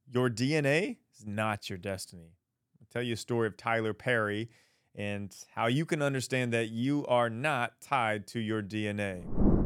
Your DNA is not your destiny. I'll tell you a story of Tyler Perry and how you can understand that you are not tied to your DNA.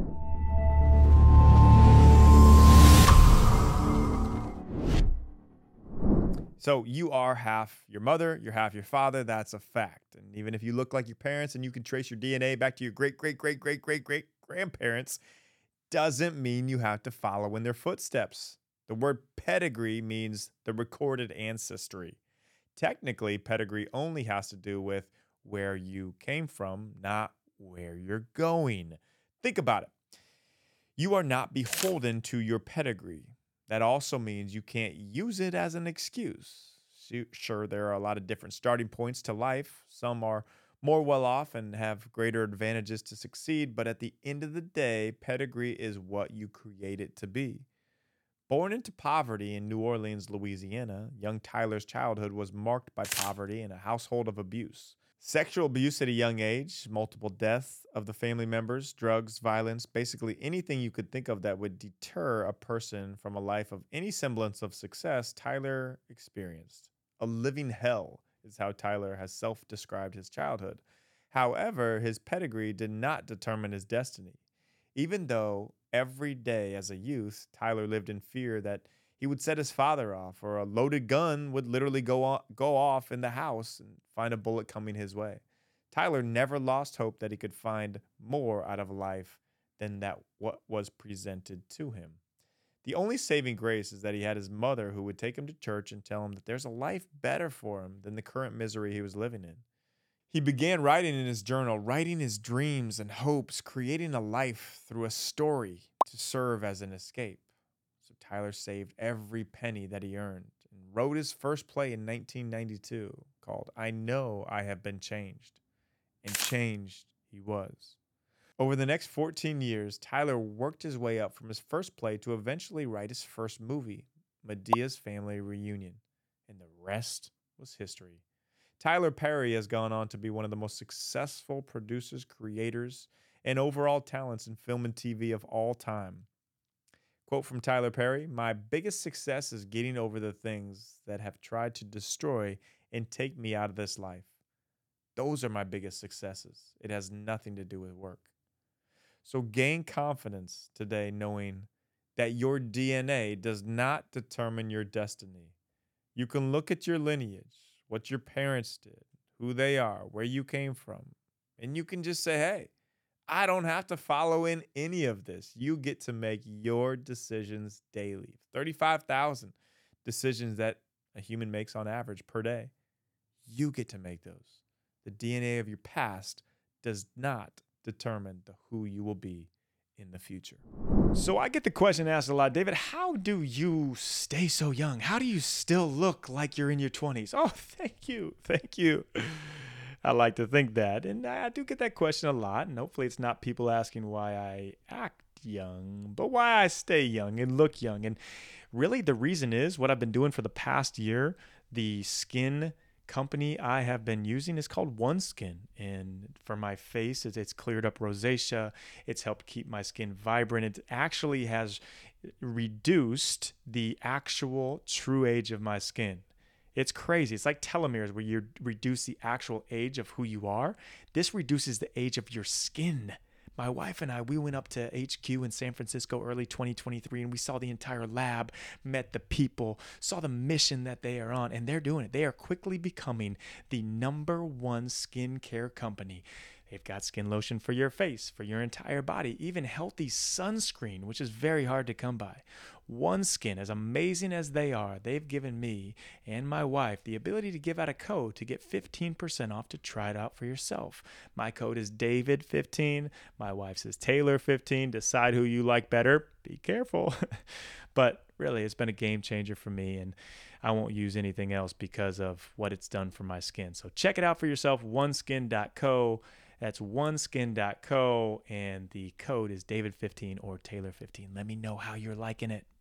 So you are half your mother, you're half your father. That's a fact. And even if you look like your parents and you can trace your DNA back to your great, great, great, great, great, great grandparents, doesn't mean you have to follow in their footsteps. The word pedigree means the recorded ancestry. Technically, pedigree only has to do with where you came from, not where you're going. Think about it. You are not beholden to your pedigree. That also means you can't use it as an excuse. Sure, there are a lot of different starting points to life. Some are more well off and have greater advantages to succeed, but at the end of the day, pedigree is what you create it to be. Born into poverty in New Orleans, Louisiana, young Tyler's childhood was marked by poverty and a household of abuse. Sexual abuse at a young age, multiple deaths of the family members, drugs, violence, basically anything you could think of that would deter a person from a life of any semblance of success, Tyler experienced. A living hell is how Tyler has self-described his childhood. However, his pedigree did not determine his destiny. Even though every day as a youth, Tyler lived in fear that he would set his father off, or a loaded gun would literally go off in the house and find a bullet coming his way. Tyler never lost hope that he could find more out of life than that what was presented to him. The only saving grace is that he had his mother who would take him to church and tell him that there's a life better for him than the current misery he was living in. He began writing in his journal, writing his dreams and hopes, creating a life through a story to serve as an escape. So Tyler saved every penny that he earned and wrote his first play in 1992 called I Know I Have Been Changed. And changed he was. Over the next 14 years, Tyler worked his way up from his first play to eventually write his first movie, Medea's Family Reunion. And the rest was history. Tyler Perry has gone on to be one of the most successful producers, creators, and overall talents in film and TV of all time. Quote from Tyler Perry, "My biggest success is getting over the things that have tried to destroy and take me out of this life. Those are my biggest successes. It has nothing to do with work." So gain confidence today knowing that your DNA does not determine your destiny. You can look at your lineage, what your parents did, who they are, where you came from, and you can just say, hey, I don't have to follow in any of this. You get to make your decisions daily. 35,000 decisions that a human makes on average per day. You get to make those. The DNA of your past does not determine who you will be in the future. So I get the question asked a lot, David, how do you stay so young? How do you still look like you're in your 20s? Oh, thank you. Thank you. I like to think that. And I do get that question a lot. And hopefully it's not people asking why I act young, but why I stay young and look young. And really the reason is what I've been doing for the past year. The skin company I have been using is called OneSkin. And for my face, it's cleared up rosacea. It's helped keep my skin vibrant. It actually has reduced the actual true age of my skin. It's crazy. It's like telomeres where you reduce the actual age of who you are. This reduces the age of your skin. My wife and I, we went up to HQ in San Francisco early 2023, and we saw the entire lab, met the people, saw the mission that they are on, and they're doing it. They are quickly becoming the #1 skincare company. They've got skin lotion for your face, for your entire body, even healthy sunscreen, which is very hard to come by. OneSkin, as amazing as they are, they've given me and my wife the ability to give out a code to get 15% off to try it out for yourself. My code is David15. My wife's is Taylor15. Decide who you like better. Be careful. But really, it's been a game changer for me, and I won't use anything else because of what it's done for my skin. So check it out for yourself, oneskin.co. That's oneskin.co, and the code is David15 or Taylor15. Let me know how you're liking it.